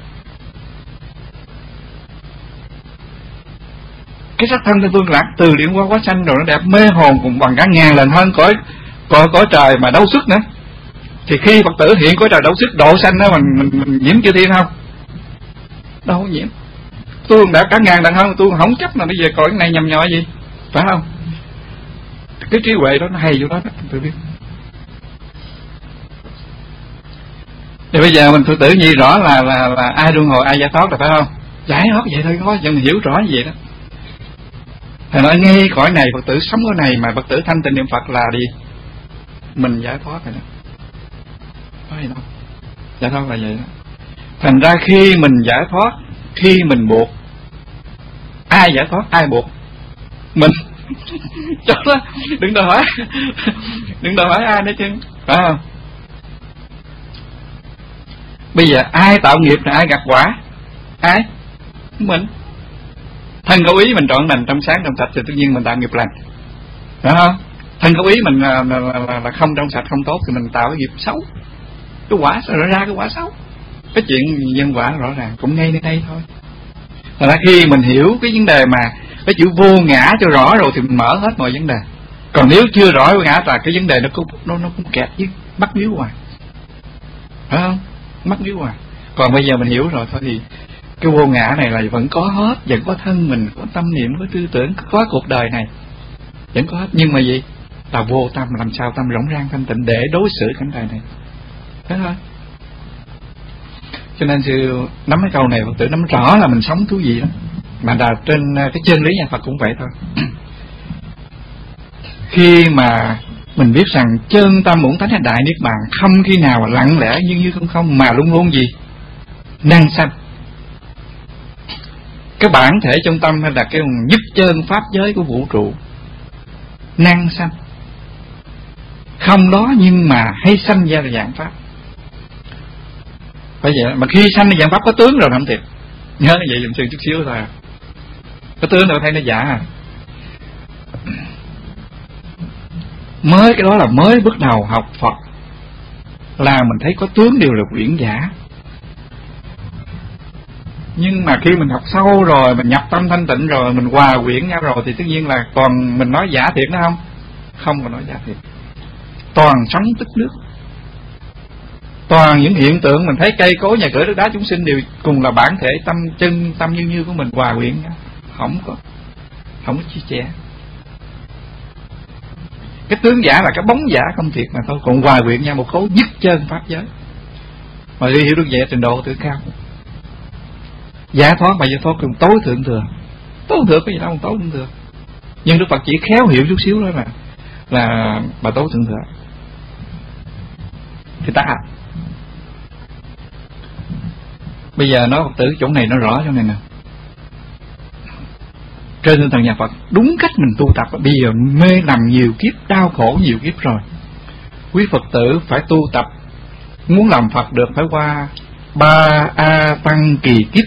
Cái sắc thân Tây Phương Lạc từ điện qua quá sanh rồi nó đẹp mê hồn, cùng bằng cả ngàn lần hơn cõi trời mà Đẩu Xuất nữa. Thì khi Phật tử hiện cõi trời Đẩu Xuất độ sanh đó, mình nhiễm chư thiên không? Đâu có nhiễm. Tôi đã cả ngàn lần hơn, tôi không chấp là bây giờ cõi này nhầm nhò gì, phải không? Cái trí huệ đó nó hay vô đó, tôi biết. Thì bây giờ mình Phật tử nhi rõ là ai luân hồi ai giải thoát, là phải không? Giải thoát vậy thôi, có dân hiểu rõ như vậy đó. Thầy nói ngay cõi này Phật tử sống cõi này mà Phật tử thanh tịnh niệm Phật là đi, mình giải thoát rồi đó. Phải không? Giải thoát là vậy đó. Thành ra khi mình giải thoát, khi mình buộc, ai giải thoát ai buộc? Mình. Cho đó, đừng đòi hỏi ai nữa chứ, phải không? Bây giờ ai tạo nghiệp là ai gặt quả? Ai? Mình. Thân khẩu ý mình trọn lành trong sáng trong sạch thì tự nhiên mình tạo nghiệp lành, phải không? Thân khẩu ý mình là không trong sạch không tốt thì mình tạo cái nghiệp xấu, cái quả sẽ ra cái quả xấu. Cái chuyện nhân quả rõ ràng cũng ngay nơi đây thôi. Thật ra khi mình hiểu cái vấn đề mà cái chữ vô ngã cho rõ rồi thì mình mở hết mọi vấn đề. Còn nếu chưa rõ vô ngã là cái vấn đề nó cũng kẹt với bắt víu hoài, phải không? Mắc víu hoài. Còn bây giờ mình hiểu rồi thôi thì cái vô ngã này là vẫn có hết, vẫn có thân mình, có tâm niệm, có tư tưởng, có cuộc đời này vẫn có hết. Nhưng mà gì? Là vô tâm, làm sao tâm rỗng rang thanh tịnh để đối xử cảnh đời này. Thế thôi. Cho nên sư nắm cái câu này Phật tử nắm rõ là mình sống thú vị lắm. Mà là trên cái chân lý nhà Phật cũng vậy thôi. Khi mà mình biết rằng chân tâm bổn tánh là đại niết bàn, không khi nào lặng lẽ như không mà luôn luôn gì? Năng sanh. Cái bản thể trong tâm hay là cái nhất chân pháp giới của vũ trụ, năng sanh. Không đó nhưng mà hay sanh ra là dạng pháp. Phải vậy, mà khi sanh ra dạng pháp có tướng rồi không thiệt. Nhớ như vậy dùm sư chút xíu thôi. Có tướng đâu thấy nó giả à. Mới cái đó là mới bước đầu học Phật là mình thấy có tướng đều là quyển giả. Nhưng mà khi mình học sâu rồi, mình nhập tâm thanh tịnh rồi, mình hòa quyển nhau rồi thì tất nhiên là còn mình nói giả thiệt nữa không? Không còn nói giả thiệt. Toàn sống tức nước. Toàn những hiện tượng mình thấy cây cối nhà cửa đất đá chúng sinh đều cùng là bản thể tâm chân tâm như của mình hòa quyển nhau. Không có chia sẻ. Cái tướng giả là cái bóng giả không thiệt mà thôi, còn hòa quyện nhau một khối nhất chân pháp giới. Mà đi hiểu được vậy trình độ tự cao. Giải thoát mà giải thoát cùng tối thượng thừa. Tối thượng có gì đâu, tối thượng thừa. Nhưng Đức Phật chỉ khéo hiểu chút xíu đó là bà tối thượng thừa. Thì ta bây giờ nói Phật tử chỗ này nó rõ chỗ này nè. Trên tinh thần nhà Phật đúng cách mình tu tập. Bây giờ mê lầm nhiều kiếp, đau khổ nhiều kiếp rồi. Quý Phật tử phải tu tập. Muốn làm Phật được phải qua 3 A Tăng kỳ kiếp.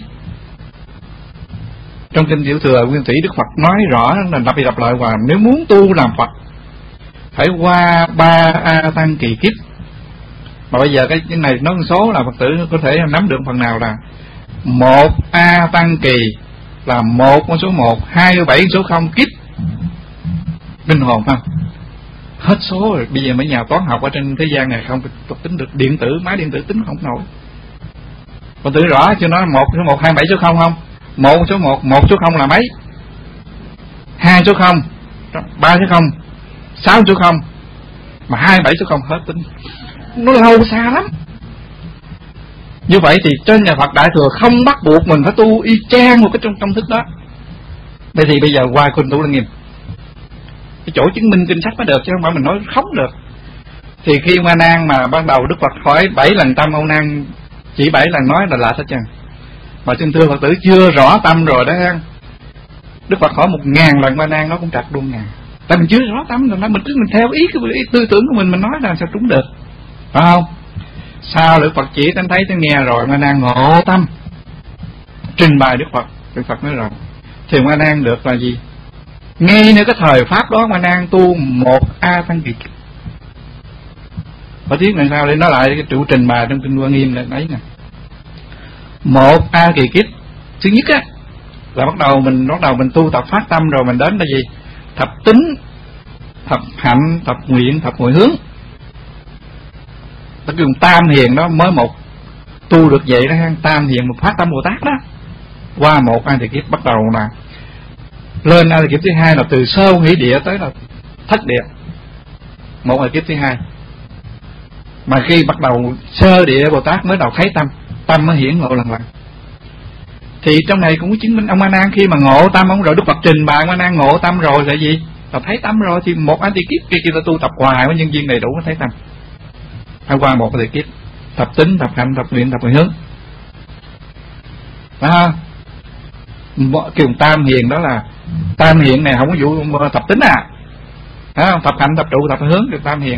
Trong kinh Tiểu Thừa Nguyên Thủy Đức Phật nói rõ là lặp đi lặp lại và nếu muốn tu làm Phật phải qua 3 A Tăng kỳ kiếp. Mà bây giờ cái này nói một số là Phật tử có thể nắm được phần nào là một A Tăng Kỳ là 1 con số 1, 27 con số 0 kiếp. Linh hồn không? Hết số rồi. Bây giờ mấy nhà toán học ở trên thế gian này không tính được, điện tử, máy điện tử tính không nổi. Còn tự rõ chưa, nói 1 số 1, 27 số 0 không? 1 số 1, 1 số 0 là mấy? 2 số 0, 3 số 0, 6 số 0, mà 27 số 0 hết tính. Nó lâu xa lắm. Như vậy thì trên nhà Phật Đại Thừa không bắt buộc mình phải tu y chang một cái trong công thức đó. Vậy thì bây giờ qua Kinh Tu Lăng Nghiêm, cái chỗ chứng minh kinh sách mới được, chứ không phải mình nói không được. Thì khi Ma Nan mà ban đầu Đức Phật hỏi 7 lần tâm, ông Nan chỉ 7 lần nói là sao chăng? Mà xin thưa Phật tử chưa rõ tâm rồi đó ha. Đức Phật hỏi 1000 lần Ma Nan nó cũng trật luôn ngàn. Tại mình chưa rõ tâm rồi, mình cứ theo ý cái tư tưởng của mình nói là sao trúng được, phải không? Sao Đức Phật chỉ đến thấy tới nghe rồi Ma Nan ngộ tâm, trình bày Đức Phật nói rồi thì Ma Nan được là gì? Ngay nơi cái thời pháp đó Ma Nan tu 1 A Tăng Kỳ. Ở tiếng làm sao để nói lại cái trụ trình bày trong Kinh Lăng Nghiêm là đấy nè. 1 A Kỳ kiếp thứ nhất á là bắt đầu mình tu tập phát tâm rồi mình đến là gì? Thập tính, thập hạnh, thập nguyện, thập hồi hướng. Tất dùng tam hiền đó mới một tu được vậy đó ha. Tam hiền một phát tâm Bồ Tát đó. Qua 1 A Kỳ kiếp bắt đầu là lên A Kỳ kiếp thứ 2 là từ sơ hỷ địa tới là thất địa. 1 A Kỳ kiếp thứ 2. Mà khi bắt đầu sơ địa Bồ Tát mới đầu thấy tâm mới hiển ngộ lần. Thì trong này cũng chứng minh ông Ma Nan khi mà ngộ tâm ông rồi Đức Phật trình bày Ma Nan ngộ tâm rồi là gì? Là thấy tâm rồi thì 1 A Tỳ kiếp kia là tu tập hoài với nhân viên đầy đủ mới thấy tâm. Hay qua 1 A Tỳ kiếp, thập tính, thập hạnh, thập nguyện, thập hồi hướng. Đó. Kiểu tam hiền đó là tam hiền này không có vụ thập tính à. Đó, thập hạnh, thập trụ, thập hồi hướng được tam hiền.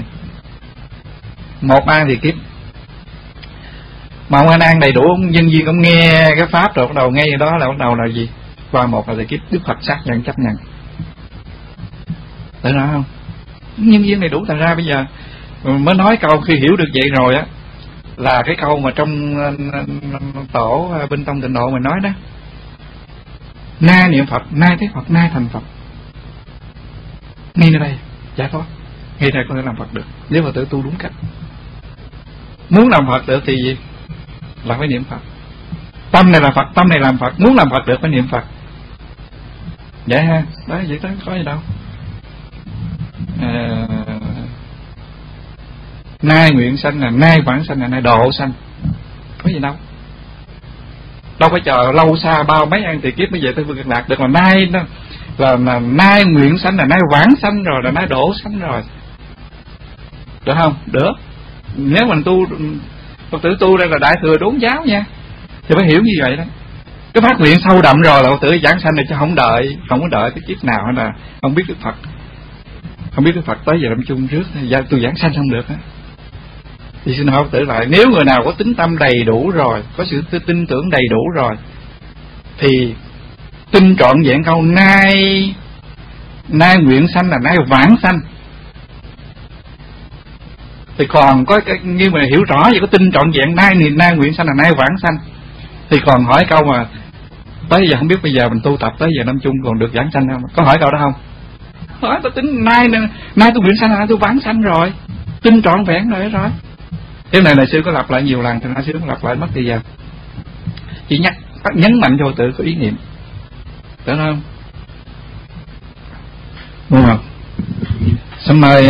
1 A Tỳ kiếp. Mà ông A Nan đầy đủ nhân viên ông nghe cái pháp rồi bắt đầu ngay đó là bắt đầu là gì? Qua 1 A Tỳ kiếp Đức Phật xác nhận chấp nhận. Tự nói không? Nhân viên đầy đủ, thành ra bây giờ mới nói câu khi hiểu được vậy rồi á là cái câu mà trong tổ bên Tông Tịnh Độ mình nói đó. Nay niệm Phật, nay thấy Phật, nay thành Phật. Ngay nơi đây giải thoát. Ngay đây có thể làm Phật được nếu mà tự tu đúng cách. Muốn làm Phật được thì gì? Là phải niệm Phật. Tâm này là Phật, tâm này làm Phật. Muốn làm Phật được phải niệm Phật. Vậy ha. Đó, vậy đó, có gì đâu. Nay nguyện sanh là nay vãng sanh là nay độ sanh. Có gì đâu. Đâu phải chờ lâu xa bao mấy an tỳ kiếp mới về tới Phương Cực Lạc được. Mà nay đó là nay nguyện sanh là nay vãng sanh rồi, là nay độ sanh rồi. Được không? Được. Nếu mình tu Phật tử tu đây là Đại Thừa Đốn Giáo nha, thì phải hiểu như vậy đó. Cái phát nguyện sâu đậm rồi là Phật tử giảng sanh này, chứ không có đợi cái kiếp nào hay là không biết Đức Phật, không biết Đức Phật tới giờ lâm chung trước tôi giảng sanh không được á. Thì xin hỏi Phật tử lại, nếu người nào có tính tâm đầy đủ rồi, có sự tin tưởng đầy đủ rồi, thì tin trọn vẹn câu nay nguyện sanh là nay vãng sanh, thì còn có cái như mà hiểu rõ về có tin trọn vẹn nay nguyện sanh là nay vãng sanh, thì còn hỏi câu mà tới giờ không biết bây giờ mình tu tập tới giờ năm chung còn được giảng sanh không? Có hỏi câu đó không? Hỏi tôi tính nay tôi nguyện sanh là nay tôi vãng sanh rồi, tin trọn vẹn rồi. Cái này là sư có lặp lại nhiều lần, thì sư có lặp lại mất thời gian, chỉ nhấn mạnh cho tự có ý niệm, được không? Đúng không? Xin mời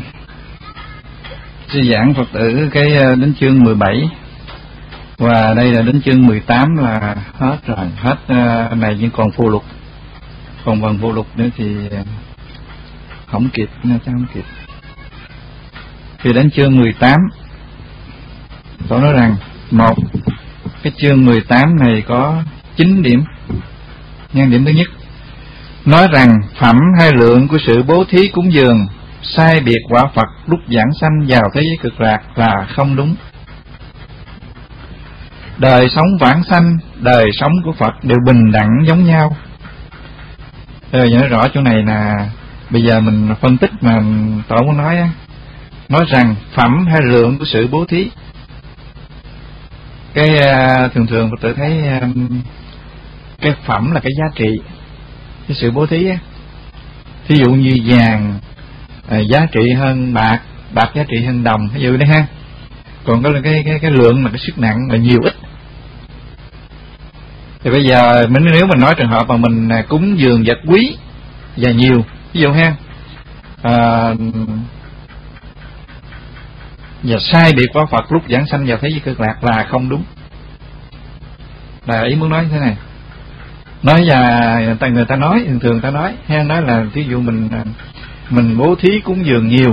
sư giảng Phật tử cái đến chương 17, và đây là đến chương 18 là hết rồi, hết này nhưng còn phụ lục, còn phần phụ lục nữa thì không kịp, nên sao không kịp. Thì đến chương 18 tôi nói rằng cái chương 18 này có 9 điểm. Nhân điểm thứ nhất, nói rằng phẩm hay lượng của sự bố thí cúng dường sai biệt quả Phật lúc giảng sanh vào thế giới cực lạc là không đúng. Đời sống vãng sanh, đời sống của Phật đều bình đẳng giống nhau. Rồi nhớ rõ chỗ này là bây giờ mình phân tích mà tổ muốn nói rằng phẩm hay lượng của sự bố thí Cái thường thường Phật tử thấy cái phẩm là cái giá trị, cái sự bố thí á. Thí dụ như vàng giá trị hơn bạc, bạc giá trị hơn đồng, ví dụ đấy ha. Còn cái lượng mà cái sức nặng là nhiều ít. Thì bây giờ nếu mình nói trường hợp mà mình cúng dường vật quý và nhiều, ví dụ ha, và sai biệt của Phật lúc giảng sanh vào thế giới cực lạc là không đúng. Là ý muốn nói như thế này. Nói và người ta nói, thường người ta nói ha, nói là ví dụ mình bố thí cúng dường nhiều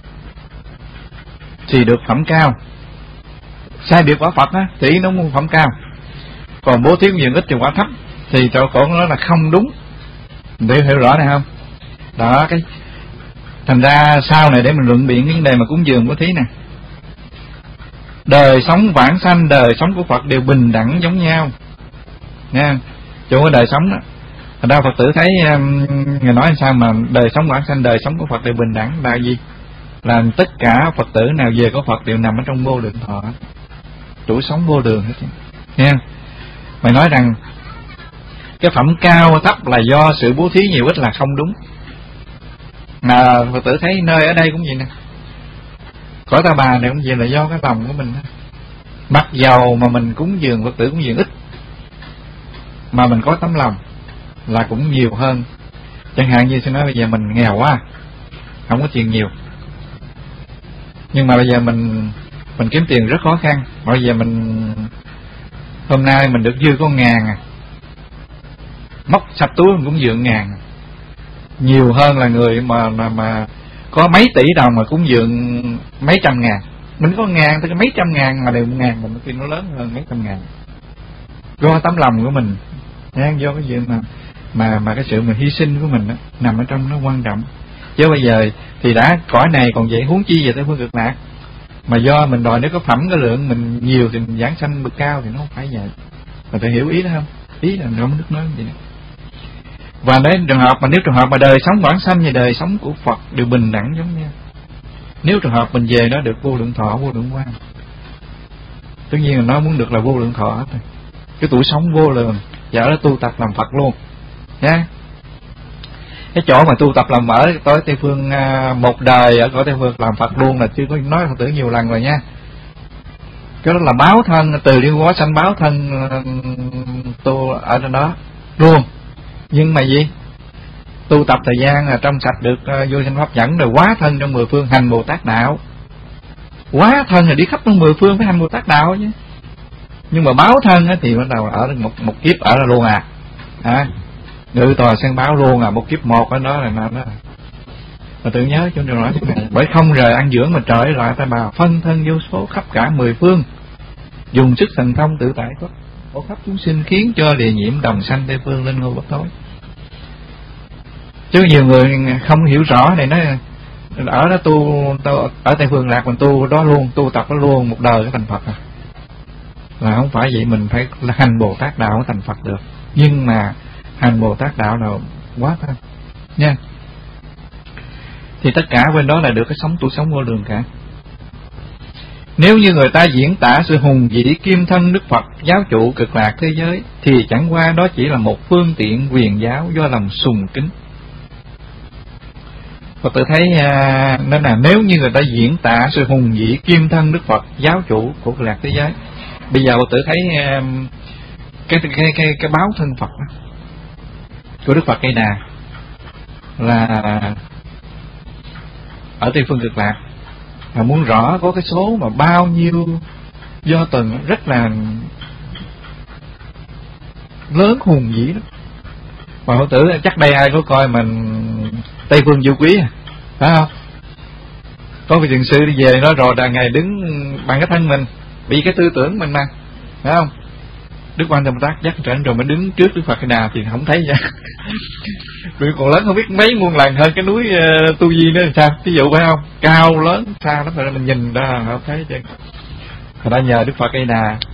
thì được phẩm cao. Sai biệt quả Phật á thì nó muốn phẩm cao. Còn bố thí cúng dường ít thì quả thấp, thì chỗ cổ nó là không đúng. Để hiểu rõ này không? Đó, cái thành ra sau này để mình luận biện cái vấn đề mà cúng dường bố thí nè. Đời sống vãng sanh, đời sống của Phật đều bình đẳng giống nhau nha. Chỗ cái đời sống đó, thành ra Phật tử thấy người nói sao mà đời sống vãng sanh, đời sống của Phật đều bình đẳng là gì? Là tất cả Phật tử nào về có Phật đều nằm ở trong vô lượng thọ, chủ sống vô đường hết nha. Mày nói rằng cái phẩm cao thấp là do sự bố thí nhiều ít là không đúng. Mà Phật tử thấy nơi ở đây cũng vậy nè, cõi Ta Bà này cũng vậy, là do cái lòng của mình. Mặc dầu mà mình cúng dường Phật tử cúng dường ít, mà mình có tấm lòng là cũng nhiều hơn. Chẳng hạn như tôi nói bây giờ mình nghèo quá, không có tiền nhiều, nhưng mà bây giờ mình kiếm tiền rất khó khăn. Bây giờ hôm nay mình được dư có 1.000 móc sạch túi mình cũng dường 1.000, nhiều hơn là người mà có mấy tỷ đồng mà cúng dường mấy trăm ngàn. Mình có 1.000 tới mấy trăm ngàn mà đều 1.000 mình thì nó lớn hơn mấy trăm ngàn. Do tấm lòng của mình, do cái chuyện mà cái sự mà hy sinh của mình đó, nằm ở trong nó quan trọng. Chứ bây giờ thì đã cõi này còn vậy, huống chi về tới phương cực lạc. Mà do mình đòi nếu có phẩm cái lượng mình nhiều thì mình giảng sanh bậc cao thì nó không phải vậy. Mình phải hiểu ý đó không? Ý là trong Đức nói vậy. Và nếu trường hợp mà đời sống vãng sanh và đời sống của Phật đều bình đẳng giống nhau. Nếu trường hợp mình về nó được vô lượng thọ, vô lượng quang, tất nhiên là nó muốn được là vô lượng thọ hết rồi. Cái tuổi sống vô lượng, và ở đó tu tập làm Phật luôn nha. Cái chỗ mà tu tập làm ở tối Tây Phương một đời ở cõi Tây Phương làm Phật luôn là chưa có nói Phật tử nhiều lần rồi nha. Cái đó là báo thân, từ đi quá sanh báo thân tu ở trên đó luôn. Nhưng mà gì? Tu tập thời gian là trong sạch được vô sanh pháp dẫn, rồi quá thân trong 10 phương hành Bồ Tát đạo. Quá thân là đi khắp trong 10 phương phải hành Bồ Tát đạo chứ. Nhưng mà báo thân thì bắt đầu ở một kiếp ở đó luôn ngự tòa sen báo luôn một kiếp một ở đó là nó. Mà tự nhớ chúng tôi nói thế này, bởi không rời ăn dưỡng mà trời lại Ta Bà phân thân vô số khắp cả 10 phương, dùng sức thần thông tự tại thoát khổ khắp chúng sinh, khiến cho địa nhiễm đồng sanh Tây Phương lên ngôi bất thối. Chứ nhiều người không hiểu rõ này, nói ở đó tu ở Tây Phương Lạc mình tu đó luôn, tu tập đó luôn một đời cái thành Phật là không phải vậy. Mình phải hành Bồ Tát đạo thành Phật được, nhưng mà hành Bồ Tát đạo nào quá thân nha. Thì tất cả bên đó là được cái tuổi sống vô lượng cả. Nếu như người ta diễn tả sự hùng vĩ kim thân Đức Phật giáo chủ cực lạc thế giới, thì chẳng qua đó chỉ là một phương tiện quyền giáo do lòng sùng kính. Phật tử thấy nên là nếu như người ta diễn tả sự hùng vĩ kim thân Đức Phật giáo chủ của cực lạc thế giới, bây giờ Phật tử thấy cái báo thân Phật đó, của Đức Phật Cây Đà là ở Tây Phương Cực Lạc, mà muốn rõ có cái số mà bao nhiêu do tuần rất là lớn hùng vĩ đó. Mà Phật tử chắc đây ai có coi mình Tây Phương Diệu Quý phải không? Có vị thiền sư đi về nói rồi là ngày đứng bằng cái thân mình, bị cái tư tưởng mình mà, phải không? Đức Quan Tâm Tác dắt trở rồi mới đứng trước Đức Phật Cây Đà thì không thấy vậy. Rồi còn lớn không biết mấy muôn lần hơn cái núi Tu Di nữa làm sao? Ví dụ phải không? Cao lớn xa lắm rồi mình nhìn ra không thấy chứ. Người ta nhờ Đức Phật Cây Đà